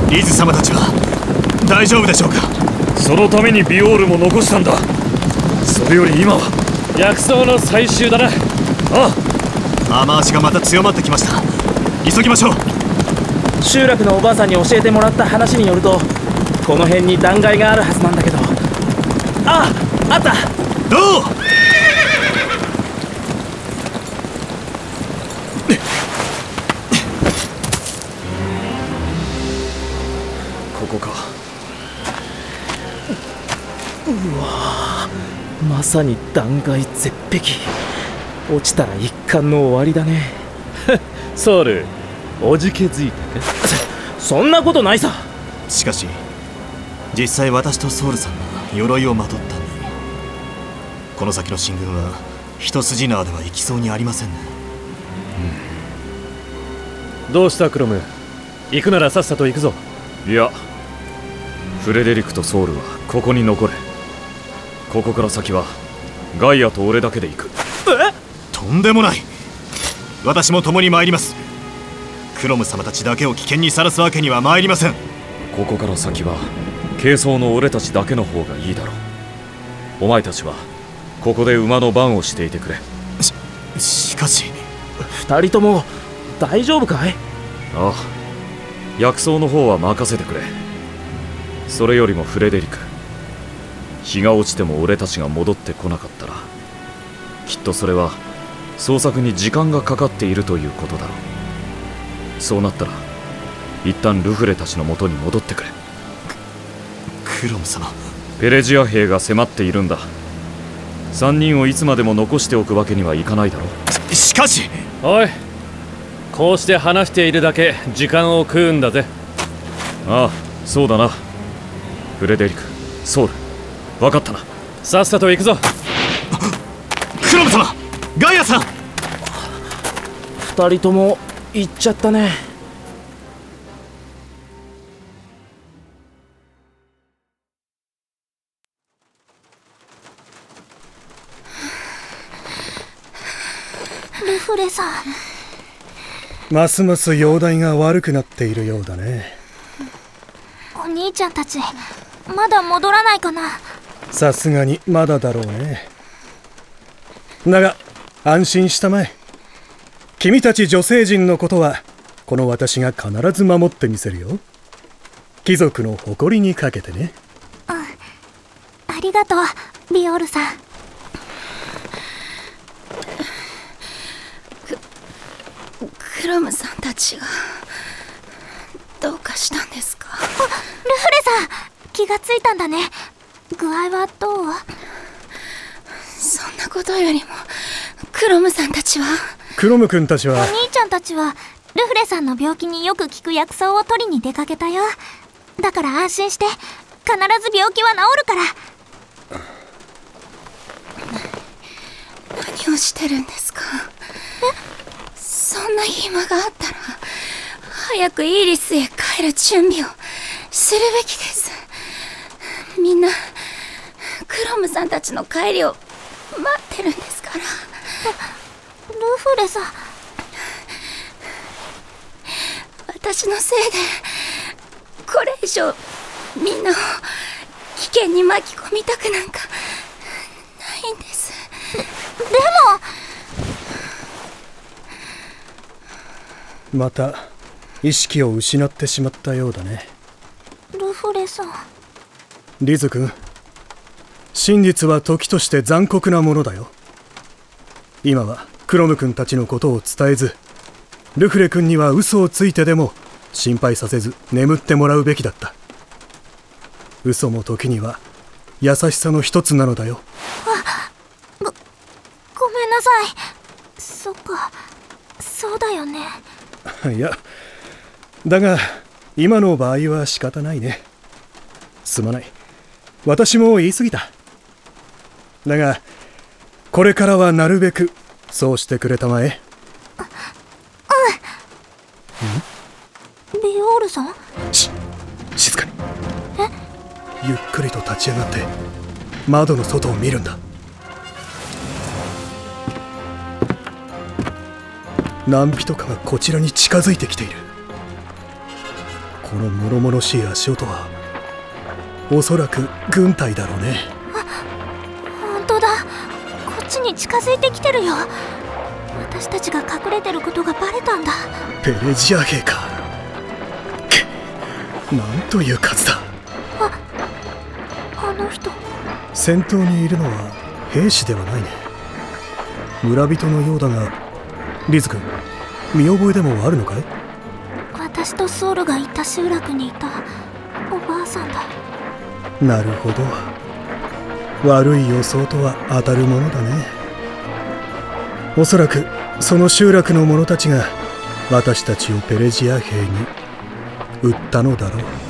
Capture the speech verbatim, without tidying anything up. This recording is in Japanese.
リズ様たちは大丈夫でしょうか。 そのためにビオールも残したんだ。それより今は薬草の採集だな。 ああ、雨足がまた強まってきました。急ぎましょう。 集落のおばあさんに教えてもらった話によると、この辺に断崖があるはずなんだけど。ああ、あった。 どうここか。 うわ、まさに断崖絶壁。落ちたら一巻の終わりだね。 ソウル、おじけづいたか。 そんなことないさ。 しかし実際私とソウルさんが鎧をまとったんで、この先の進軍は一筋縄では行きそうにありませんね。 うん、どうしたクロム、行くならさっさと行くぞ。 いや、フレデリクとソウルはここに残れ。ここから先はガイアと俺だけで行く。 え？ とんでもない。私も共に参ります。クロム様たちだけを危険にさらすわけには参りません。 ここから先は軽装の俺たちだけの方がいいだろう。お前たちはここで馬の番をしていてくれ。 し, しかし二人とも大丈夫かい？ ああ、薬草の方は任せてくれ。それよりもフレデリク、日が落ちても俺たちが戻ってこなかったら、きっとそれは捜索に時間がかかっているということだろう。そうなったら一旦ルフレたちの元に戻ってくれ。 クロム様、 ペレジア兵が迫っているんだ。三人をいつまでも残しておくわけにはいかないだろう。しかしおい、こうして話しているだけ時間を食うんだぜ。 ああ、そうだな。フレデリク、ソウル、分かったな。 さっさと行くぞ。 クロム様、ガイアさん。 二人とも行っちゃったね。 ルフレさん、 ますます容体が悪くなっているようだね。 お兄ちゃんたちまだ戻らないかな。 さすがにまだだろうね。だが安心したまえ。君たち女性陣のことはこの私が必ず守ってみせるよ。貴族の誇りにかけてね。 うん、ありがとうビオールさん。 クロムさんたちがどうかしたんですか？ あ、ルフレさん、気がついたんだね。具合はどう？ そんなことよりもクロムさんたちは。 クロム君たちは。 お兄ちゃんたちはルフレさんの病気によく効く薬草を取りに出かけたよ。だから安心して、必ず病気は治るから。 何をしてるんですか？ え？ そんな暇があったら早くイーリスへ帰る準備をするべきです。みんなクロムさんたちの帰りを待ってるんですから。 ルフレさん、 私のせいでこれ以上みんなを危険に巻き込みたくなんかないんです。 でもまた意識を失ってしまったようだね。 ルフレさん。 リズ君、真実は時として残酷なものだよ。今はクロム君たちのことを伝えず、ルフレ君には嘘をついてでも心配させず眠ってもらうべきだった。嘘も時には優しさの一つなのだよ。 あ、ご、ごめんなさい。そっか、そうだよね。 いや、だが今の場合は仕方ないね。すまない。私も言い過ぎた。だがこれからはなるべくそうしてくれたまえ。 うん。ビオールさん？ し、静かに。 え？ ゆっくりと立ち上がって窓の外を見るんだ。何人かがこちらに近づいてきている。 この諸々しい足音はおそらく軍隊だろうね。 本当だ、こっちに近づいてきてるよ。私たちが隠れてることがバレたんだ。 ペレジア兵か。なんという数だ。 あ、あの人。 先頭にいるのは兵士ではないね。村人のようだが、リズ君、見覚えでもあるのかい？ 私とソウルがいた集落にいたおばあさんだ。 なるほど、悪い予想とは当たるものだね。おそらくその集落の者たちが私たちをペレジア兵に売ったのだろう。